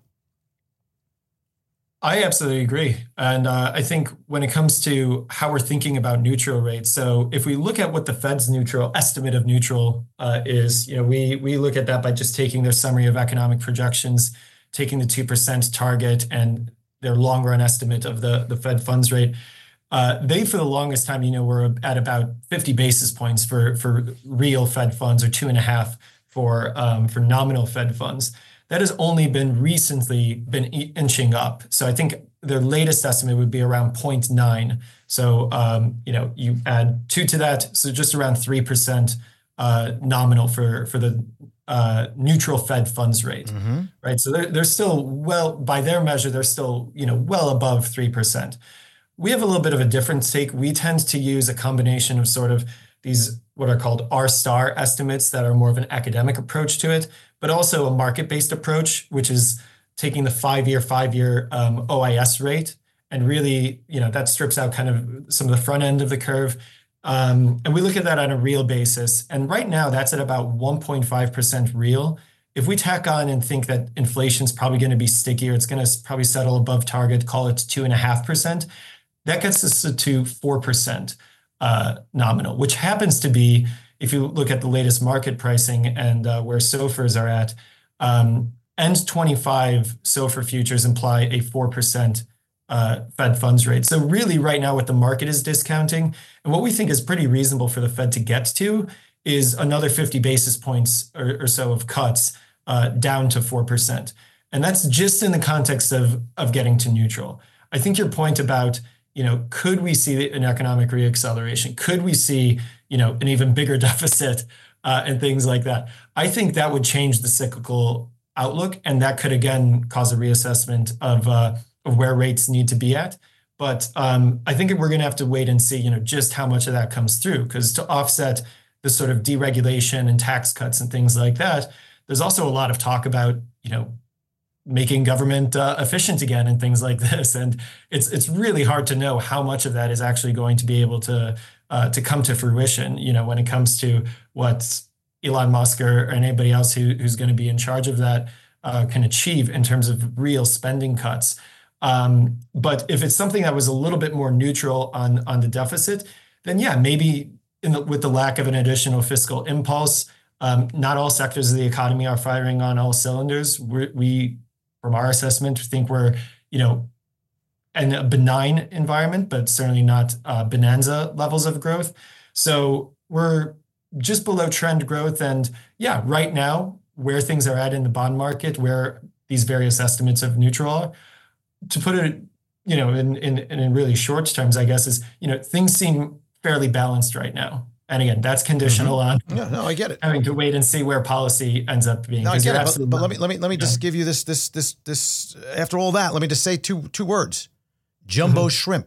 I absolutely agree. And uh, I think when it comes to how we're thinking about neutral rates, so if we look at what the Fed's neutral estimate of neutral uh, is, you know, we we look at that by just taking their summary of economic projections, taking the two percent target and their long run estimate of the, the Fed funds rate. Uh, they, for the longest time, you know, were at about fifty basis points for, for real Fed funds, or two and a half for um, for nominal Fed funds. That has only been recently been inching up. So I think their latest estimate would be around zero point nine. So, um, you know, you add two to that, so just around three percent uh, nominal for, for the uh, neutral Fed funds rate, mm-hmm. right? So they're, they're still well, by their measure, they're still, you know, well above three percent. We have a little bit of a different take. We tend to use a combination of sort of these, what are called R-star estimates that are more of an academic approach to it, but also a market-based approach, which is taking the five-year, five-year um, O I S rate, and really, you know, that strips out kind of some of the front end of the curve. Um, and we look at that on a real basis. And right now, that's at about one point five percent real. If we tack on and think that inflation's probably going to be stickier, it's going to probably settle above target, call it two point five percent, that gets us to four percent uh, nominal, which happens to be, if you look at the latest market pricing and uh, where SOFRs are at, um, end twenty-five SOFR futures imply a four percent uh, Fed funds rate. So really right now what the market is discounting and what we think is pretty reasonable for the Fed to get to is another fifty basis points or, or so of cuts uh, down to four percent. And that's just in the context of, of getting to neutral. I think your point about, you know, could we see an economic reacceleration? Could we see, you know, an even bigger deficit uh, and things like that? I think that would change the cyclical outlook, and that could again cause a reassessment of uh, of where rates need to be at. But um, I think we're going to have to wait and see, you know, just how much of that comes through, because to offset the sort of deregulation and tax cuts and things like that, there's also a lot of talk about, you know, making government uh, efficient again and things like this. And it's it's really hard to know how much of that is actually going to be able to uh, to come to fruition, you know, when it comes to what Elon Musk or, or anybody else who, who's going to be in charge of that uh, can achieve in terms of real spending cuts. Um, but if it's something that was a little bit more neutral on, on the deficit, then yeah, maybe in the, with the lack of an additional fiscal impulse, um, not all sectors of the economy are firing on all cylinders. We're, we, from our assessment, think we're, you know, in a benign environment, but certainly not uh, bonanza levels of growth. So we're just below trend growth. And yeah, right now, where things are at in the bond market, where these various estimates of neutral are, to put it, you know, in, in, in really short terms, I guess, is, you know, things seem fairly balanced right now. And again, that's conditional mm-hmm. on yeah, no, I get it. having to wait and see where policy ends up being. No, I get it. But, but let me let me let me yeah. just give you this this this this. After all that, let me just say two two words: jumbo mm-hmm. shrimp.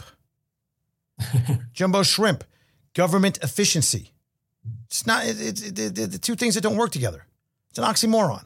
Jumbo shrimp, government efficiency. It's not. It's it, it, it, the two things that don't work together. It's an oxymoron.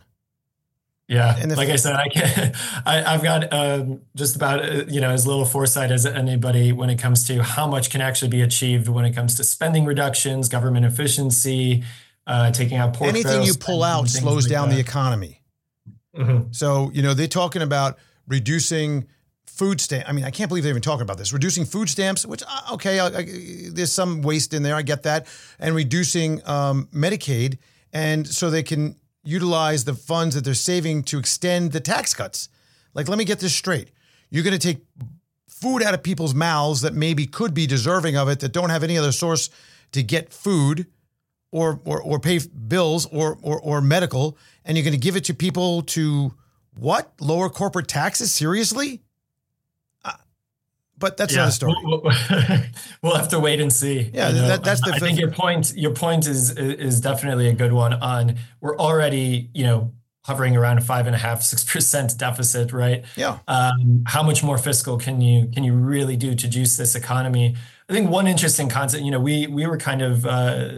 Yeah, and like I said, I can't. I, I've got um, just about uh, you know as little foresight as anybody when it comes to how much can actually be achieved when it comes to spending reductions, government efficiency, uh, taking out pork anything you pull out slows like down that. the economy. Mm-hmm. So you know they're talking about reducing food stamp. I mean, I can't believe they're even talking about this. Reducing food stamps, which uh, okay, I, I, there's some waste in there. I get that, and reducing um, Medicaid, and so they can utilize the funds that they're saving to extend the tax cuts. Like, let me get this straight. You're going to take food out of people's mouths that maybe could be deserving of it, that don't have any other source to get food or or, or pay bills or, or or medical, and you're going to give it to people to, what? Lower corporate taxes? Seriously? Uh, but that's yeah. another story. We'll, we'll have to wait and see. Yeah, that, that's the. I think your point. Your point is is definitely a good one. On we're already, you know, hovering around a five and a half, six percent deficit, right? Yeah. Um, how much more fiscal can you can you really do to juice this economy? I think one interesting concept. You know, we we were kind of uh,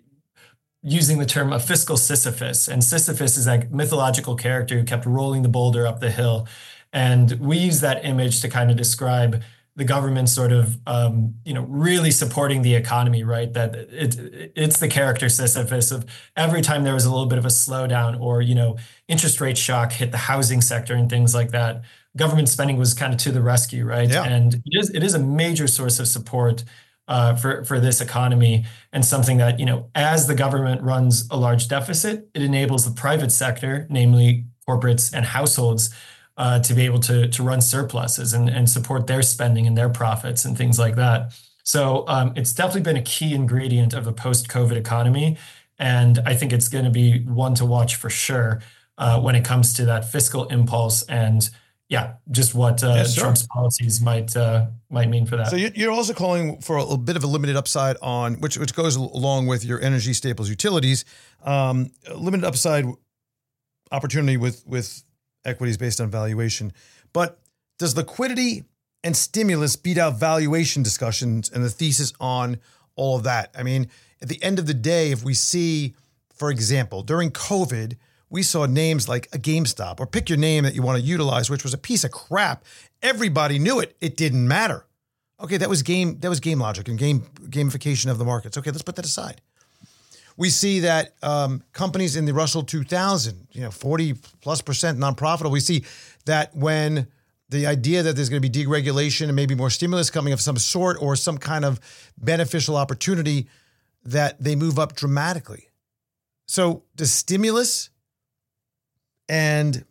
using the term a fiscal Sisyphus, and Sisyphus is that mythological character who kept rolling the boulder up the hill, and we use that image to kind of describe the government sort of, um, you know, really supporting the economy, right? That it, it's the character Sisyphus of every time there was a little bit of a slowdown or, you know, interest rate shock hit the housing sector and things like that, government spending was kind of to the rescue, right? Yeah. And it is, it is a major source of support uh, for, for this economy, and something that, you know, as the government runs a large deficit, it enables the private sector, namely corporates and households, Uh, to be able to to run surpluses and, and support their spending and their profits and things like that. So um, it's definitely been a key ingredient of the post-COVID economy. And I think it's going to be one to watch for sure uh, when it comes to that fiscal impulse and, yeah, just what uh, Yeah, sure. Trump's policies might uh, might mean for that. So you- you're also calling for a little bit of a limited upside on, which which goes along with your energy staples utilities, um, a limited upside opportunity with with equities based on valuation. But does liquidity and stimulus beat out valuation discussions and the thesis on all of that? I mean, at the end of the day, if we see, for example, during COVID, we saw names like a GameStop, or pick your name that you want to utilize, which was a piece of crap. Everybody knew it. It didn't matter. Okay, that was game. That was game logic and game gamification of the markets. Okay, let's put that aside. We see that um, companies in the Russell two thousand, you know, forty plus percent non-profitable. We see that when the idea that there's going to be deregulation and maybe more stimulus coming of some sort or some kind of beneficial opportunity, that they move up dramatically. So does stimulus and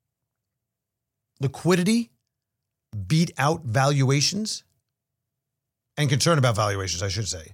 liquidity beat out valuations and concern about valuations, I should say?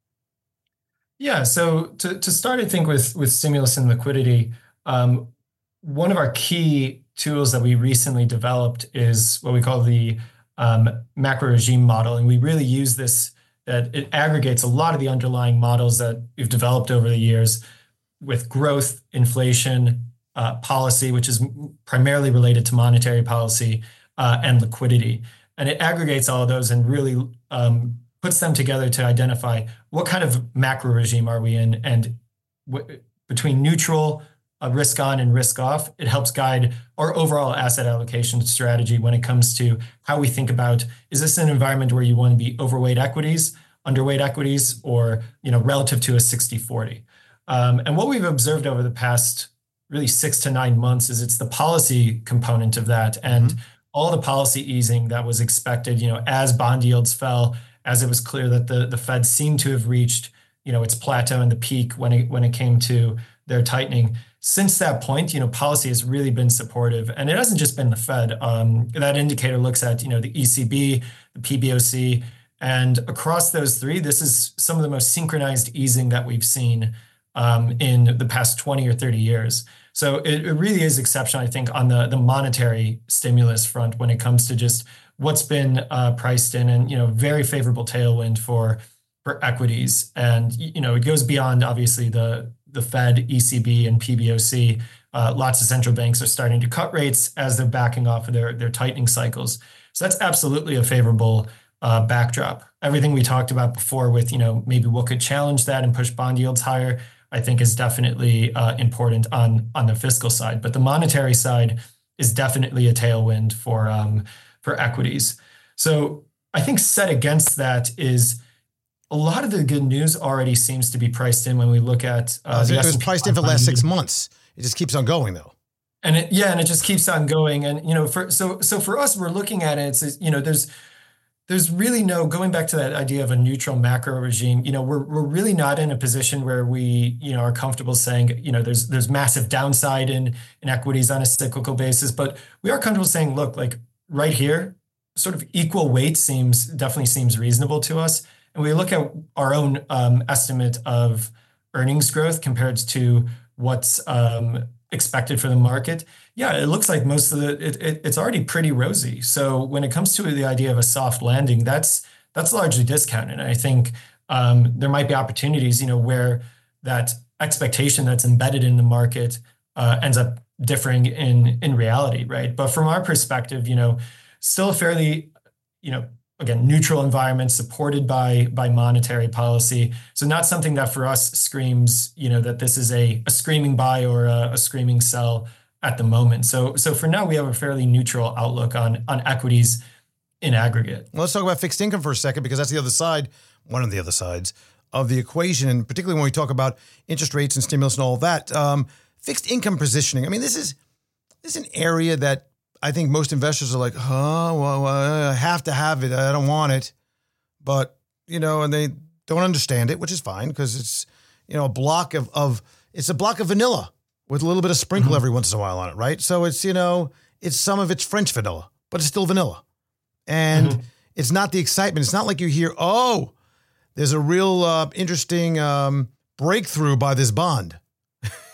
Yeah. So to, to start, I think with, with stimulus and liquidity, um, one of our key tools that we recently developed is what we call the um, macro regime model. And we really use this, that it aggregates a lot of the underlying models that we've developed over the years with growth, inflation, uh, policy, which is primarily related to monetary policy, uh, and liquidity. And it aggregates all of those and really um, puts them together to identify what kind of macro regime are we in, and w- between neutral, uh, risk on and risk off, it helps guide our overall asset allocation strategy when it comes to how we think about, is this an environment where you want to be overweight equities, underweight equities, or, you know, relative to a sixty forty. Um, and what we've observed over the past really six to nine months is it's the policy component of that, and mm-hmm. all the policy easing that was expected, you know, as bond yields fell, as it was clear that the, the Fed seemed to have reached, you know, its plateau and the peak when it when it came to their tightening. Since that point, you know, policy has really been supportive, and it hasn't just been the Fed. Um, that indicator looks at, you know, the E C B, the P B O C, and across those three, this is some of the most synchronized easing that we've seen um, in the past twenty or thirty years. So it, it really is exceptional, I think, on the, the monetary stimulus front when it comes to just what's been uh, priced in, and, you know, very favorable tailwind for for equities. And, you know, it goes beyond, obviously, the, the Fed, E C B, and P B O C. Uh, lots of central banks are starting to cut rates as they're backing off of their, their tightening cycles. So that's absolutely a favorable uh, backdrop. Everything we talked about before with, you know, maybe what could challenge that and push bond yields higher, I think is definitely uh, important on, on the fiscal side. But the monetary side is definitely a tailwind for um, for equities. So I think set against that is a lot of the good news already seems to be priced in when we look at uh, the it was priced in for the last six months. It just keeps on going, though. And it, yeah, and it just keeps on going. And, you know, for so so for us, we're looking at it, it's, you know, there's there's really no, going back to that idea of a neutral macro regime, you know, we're we're really not in a position where we, you know, are comfortable saying, you know, there's there's massive downside in in equities on a cyclical basis, but we are comfortable saying, look, like right here, sort of equal weight seems definitely seems reasonable to us. And we look at our own um, estimate of earnings growth compared to what's um, expected for the market. Yeah, it looks like most of the, it, it, it's already pretty rosy. So when it comes to the idea of a soft landing, that's that's largely discounted. And I think um, there might be opportunities, you know, where that expectation that's embedded in the market uh, ends up differing in in reality, right? But from our perspective, you know, still a fairly, you know, again, neutral environment supported by by monetary policy. So not something that for us screams, you know, that this is a, a screaming buy or a, a screaming sell at the moment. So so for now, we have a fairly neutral outlook on on equities in aggregate. Well, let's talk about fixed income for a second, because that's the other side, one of the other sides of the equation. And particularly when we talk about interest rates and stimulus and all of that, um, fixed income positioning. I mean, this is this is an area that I think most investors are like, oh, well, I have to have it. I don't want it. But, you know, and they don't understand it, which is fine, because it's, you know, a block of, of, it's a block of vanilla with a little bit of sprinkle mm-hmm. every once in a while on it, right? So it's, you know, it's some of it's French vanilla, but it's still vanilla. And mm-hmm. it's not the excitement. It's not like you hear, oh, there's a real uh, interesting um, breakthrough by this bond.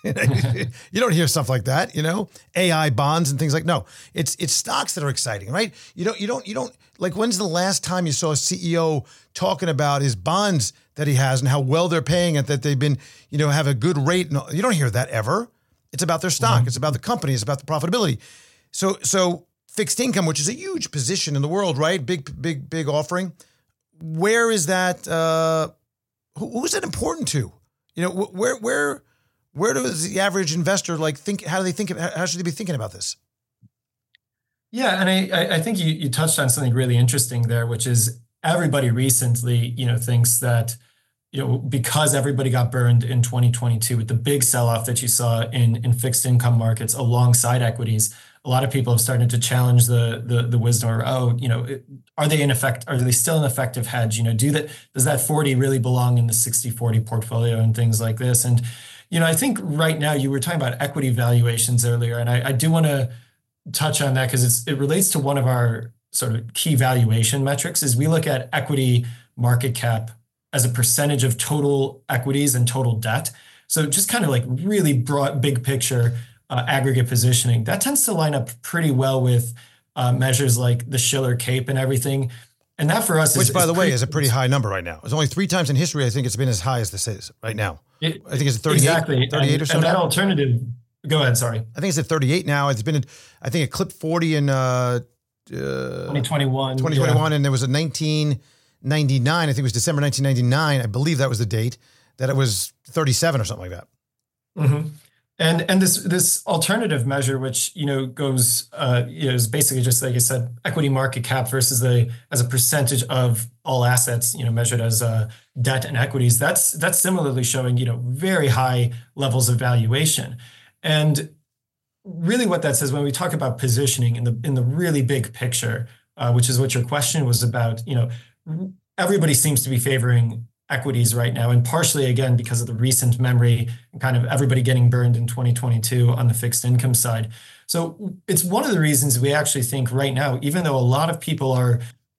You don't hear stuff like that, you know, A I bonds and things like, no, it's, it's stocks that are exciting, right? You don't, you don't, you don't like, when's the last time you saw a C E O talking about his bonds that he has and how well they're paying it, that they've been, you know, have a good rate. And you don't hear that ever. It's about their stock. Mm-hmm. It's about the company. It's about the profitability. So, so fixed income, which is a huge position in the world, right? Big, big, big offering. Where is that? Uh, who, who is that important to? You know, where, where, where does the average investor like think? How do they think? How should they be thinking about this? Yeah, and I, I think you, you touched on something really interesting there, which is everybody recently, you know, thinks that, you know, because everybody got burned in twenty twenty-two with the big sell-off that you saw in in fixed income markets alongside equities, a lot of people have started to challenge the the, the wisdom or, oh, you know, are they in effect, are they still an effective hedge? You know, do that, does that forty really belong in the sixty forty portfolio and things like this? And, you know, I think right now you were talking about equity valuations earlier, and I, I do want to touch on that because it's it relates to one of our sort of key valuation metrics is we look at equity market cap as a percentage of total equities and total debt. So just kind of like really broad, big picture uh, aggregate positioning. That tends to line up pretty well with uh, measures like the Shiller Cape and everything. And that for us Which, is- by is the way, pretty- is a pretty high number right now. It's only three times in history I think it's been as high as this is right now. It, I think it's thirty-eight, exactly. thirty-eight and, or so and that now. alternative, go ahead, sorry. I think it's at thirty-eight now. It's been, I think it clipped forty in uh, uh, twenty twenty-one. twenty twenty-one, yeah. And there was a nineteen ninety-nine, I think it was December nineteen ninety-nine, I believe that was the date, that it was thirty-seven or something like that. Mm-hmm. And and this this alternative measure, which you know goes, uh, you know, is basically just like I said, equity market cap versus the as a percentage of all assets, you know, measured as uh, debt and equities. That's that's similarly showing you know very high levels of valuation, and really what that says when we talk about positioning in the in the really big picture, uh, which is what your question was about. You know, everybody seems to be favoring equities right now, and partially again because of the recent memory and kind of everybody getting burned in twenty twenty-two on the fixed income side. So it's one of the reasons we actually think right now, even though a lot of people are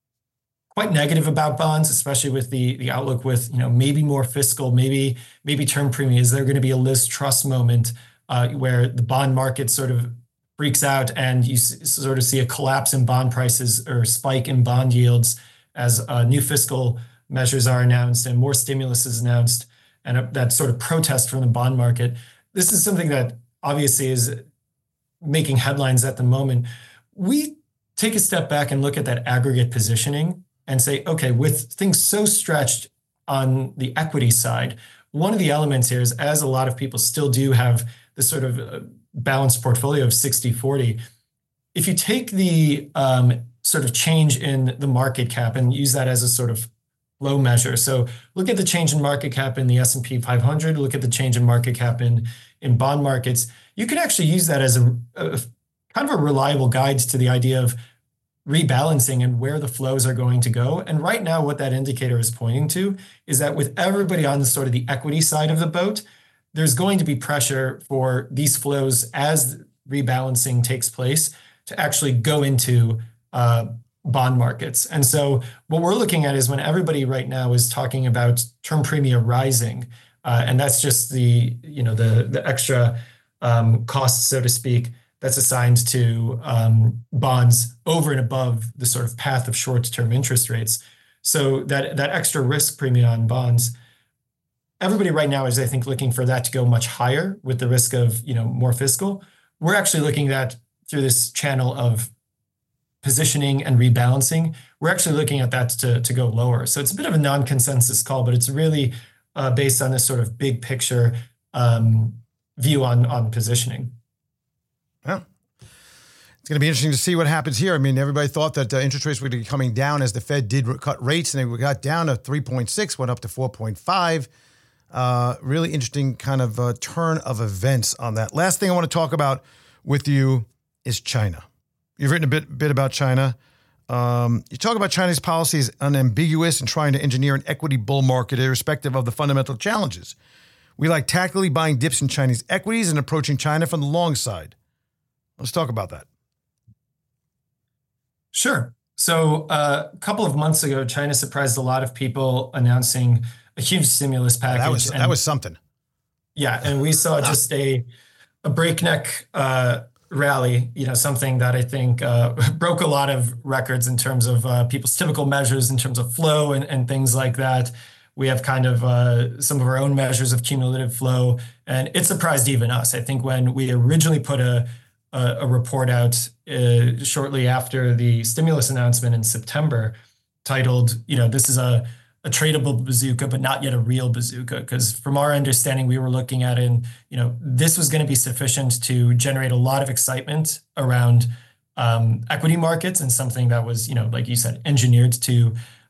quite negative about bonds, especially with the the outlook with you know maybe more fiscal, maybe maybe term premium, is there going to be a Liz Truss moment uh, where the bond market sort of freaks out and you s- sort of see a collapse in bond prices or spike in bond yields as uh, new fiscal measures are announced and more stimulus is announced and a, that sort of protest from the bond market. This is something that obviously is making headlines at the moment. We take a step back and look at that aggregate positioning and say, okay, with things so stretched on the equity side, one of the elements here is, as a lot of people still do have this sort of uh, balanced portfolio of sixty forty, if you take the um, sort of change in the market cap and use that as a sort of low measure. So look at the change in market cap in the S and P five hundred, look at the change in market cap in, in bond markets. You can actually use that as a, a kind of a reliable guide to the idea of rebalancing and where the flows are going to go. And right now, what that indicator is pointing to is that with everybody on the sort of the equity side of the boat, there's going to be pressure for these flows as rebalancing takes place to actually go into uh, bond markets. And so what we're looking at is when everybody right now is talking about term premia rising, uh, and that's just the, you know, the, the extra um, costs, so to speak, that's assigned to um, bonds over and above the sort of path of short-term interest rates. So that, that extra risk premium on bonds, everybody right now is, I think, looking for that to go much higher with the risk of, you know, more fiscal. We're actually looking at through this channel of positioning and rebalancing, we're actually looking at that to, to go lower. So it's a bit of a non-consensus call, but it's really uh, based on this sort of big picture um, view on, on positioning. Well, it's going to be interesting to see what happens here. I mean, everybody thought that uh, interest rates would be coming down as the Fed did cut rates, and they got down to three point six, went up to four point five. Uh, really interesting kind of uh, turn of events on that. Last thing I want to talk about with you is China. You've written a bit, bit about China. Um, you talk about China's policies unambiguous and trying to engineer an equity bull market irrespective of the fundamental challenges. We like tactically buying dips in Chinese equities and approaching China from the long side. Let's talk about that. Sure. So uh, a couple of months ago, China surprised a lot of people announcing a huge stimulus package. That was, and that was something. Yeah, and we saw just a a breakneck uh, rally. You know, something that I think uh, broke a lot of records in terms of uh, people's typical measures in terms of flow and, and things like that. We have kind of uh, some of our own measures of cumulative flow, and it surprised even us. I think when we originally put a a, a report out uh, shortly after the stimulus announcement in September, titled, you know, this is a a tradable bazooka, but not yet a real bazooka, because from our understanding, we were looking at it and, you know, this was going to be sufficient to generate a lot of excitement around um, equity markets, and something that was, you know, like you said, engineered to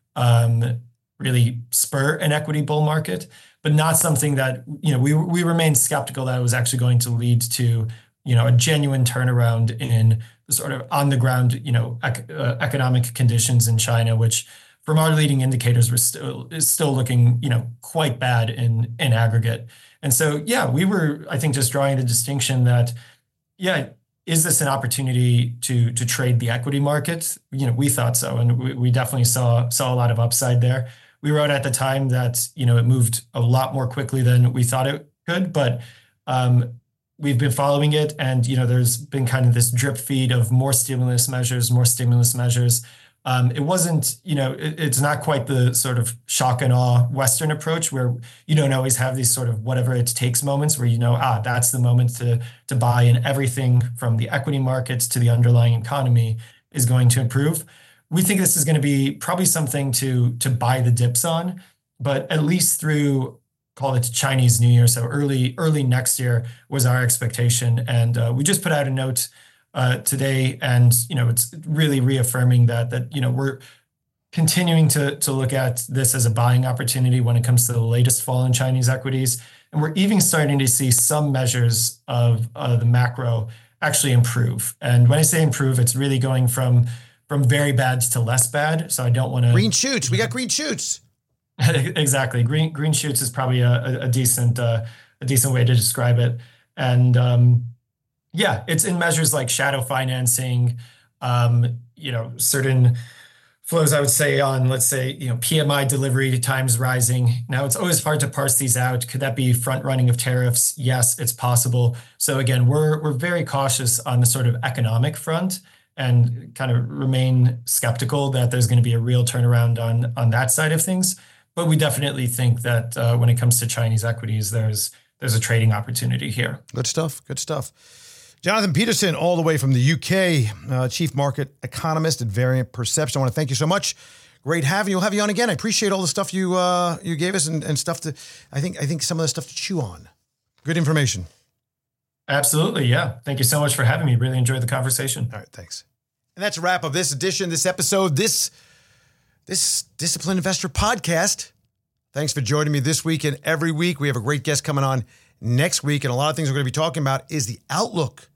um, really spur an equity bull market, but not something that, you know, we we remained skeptical that it was actually going to lead to, you know, a genuine turnaround in the sort of on the ground, you know, ec- uh, economic conditions in China, which from our leading indicators, we're still is still looking, you know, quite bad in in aggregate. And so, yeah, we were, I think, just drawing the distinction that, yeah, is this an opportunity to to trade the equity market? You know, we thought so, and we, we definitely saw saw a lot of upside there. We wrote at the time that, you know, it moved a lot more quickly than we thought it could, but um, we've been following it, and, you know, there's been kind of this drip feed of more stimulus measures, more stimulus measures. Um, it wasn't, you know, it, it's not quite the sort of shock and awe Western approach where you don't always have these sort of whatever it takes moments where, you know, ah, that's the moment to to buy, and everything from the equity markets to the underlying economy is going to improve. We think this is going to be probably something to to buy the dips on, but at least through, call it Chinese New Year, so early early next year was our expectation. And uh, we just put out a note Uh, today, and, you know, it's really reaffirming that that you know we're continuing to to look at this as a buying opportunity when it comes to the latest fall in Chinese equities, and we're even starting to see some measures of uh, the macro actually improve. And when I say improve, it's really going from from very bad to less bad. So I don't want to green shoots. We got green shoots. Exactly, green green shoots is probably a, a decent uh, a decent way to describe it, and. Um, Yeah, it's in measures like shadow financing, um, you know, certain flows, I would say, on, let's say, you know, P M I delivery times rising. Now, it's always hard to parse these out. Could that be front running of tariffs? Yes, it's possible. So again, we're we're very cautious on the sort of economic front and kind of remain skeptical that there's going to be a real turnaround on on that side of things. But we definitely think that uh, when it comes to Chinese equities, there's there's a trading opportunity here. Good stuff. Good stuff. Jonathan Peterson, all the way from the U K, uh, Chief Market Economist at Variant Perception. I want to thank you so much. Great having you. We'll have you on again. I appreciate all the stuff you uh, you gave us and, and stuff to, I think, I think some of the stuff to chew on. Good information. Absolutely. Yeah. Thank you so much for having me. Really enjoyed the conversation. All right. Thanks. And that's a wrap of this edition, this episode, this, this Disciplined Investor podcast. Thanks for joining me this week and every week. We have a great guest coming on next week, and a lot of things we're going to be talking about is the outlook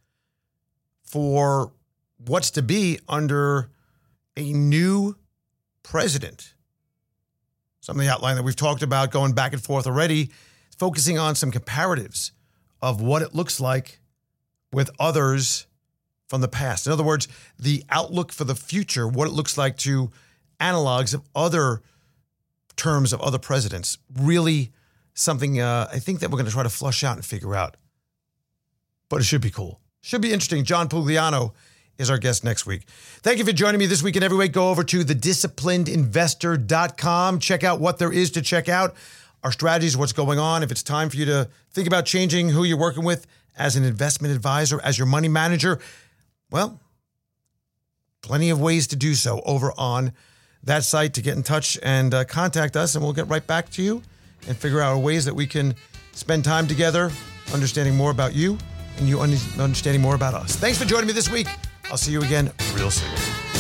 for what's to be under a new president. Some of the outline that we've talked about going back and forth already, focusing on some comparatives of what it looks like with others from the past. In other words, the outlook for the future, what it looks like to analogs of other terms of other presidents. Really something uh, I think that we're going to try to flush out and figure out. But it should be cool. Should be interesting. John Pugliano is our guest next week. Thank you for joining me this week and every week. Go over to the disciplined investor dot com. Check out what there is to check out. Our strategies, what's going on. If it's time for you to think about changing who you're working with as an investment advisor, as your money manager, well, plenty of ways to do so over on that site to get in touch and uh, contact us, and we'll get right back to you and figure out ways that we can spend time together understanding more about you and you understanding more about us. Thanks for joining me this week. I'll see you again real soon.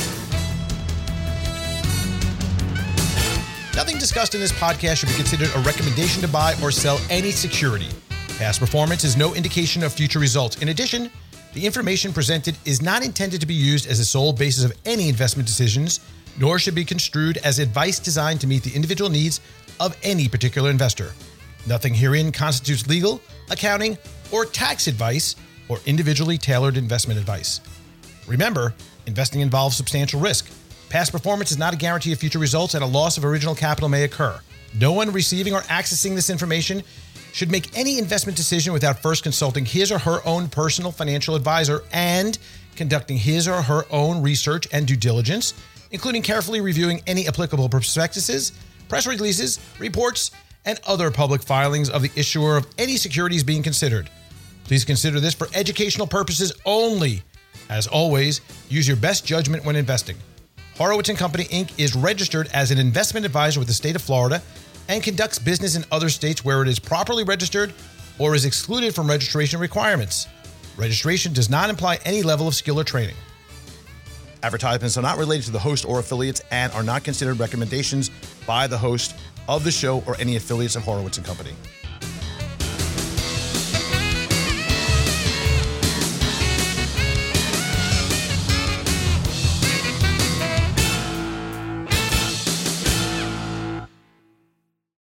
Nothing discussed in this podcast should be considered a recommendation to buy or sell any security. Past performance is no indication of future results. In addition, the information presented is not intended to be used as the sole basis of any investment decisions, nor should be construed as advice designed to meet the individual needs of any particular investor. Nothing herein constitutes legal, accounting, or tax advice or individually tailored investment advice. Remember, investing involves substantial risk. Past performance is not a guarantee of future results, and a loss of original capital may occur. No one receiving or accessing this information should make any investment decision without first consulting his or her own personal financial advisor and conducting his or her own research and due diligence, including carefully reviewing any applicable prospectuses, press releases, reports, and other public filings of the issuer of any securities being considered. Please consider this for educational purposes only. As always, use your best judgment when investing. Horowitz and Company, Incorporated is registered as an investment advisor with the state of Florida and conducts business in other states where it is properly registered or is excluded from registration requirements. Registration does not imply any level of skill or training. Advertisements are not related to the host or affiliates and are not considered recommendations by the host of the show or any affiliates of Horowitz and Company.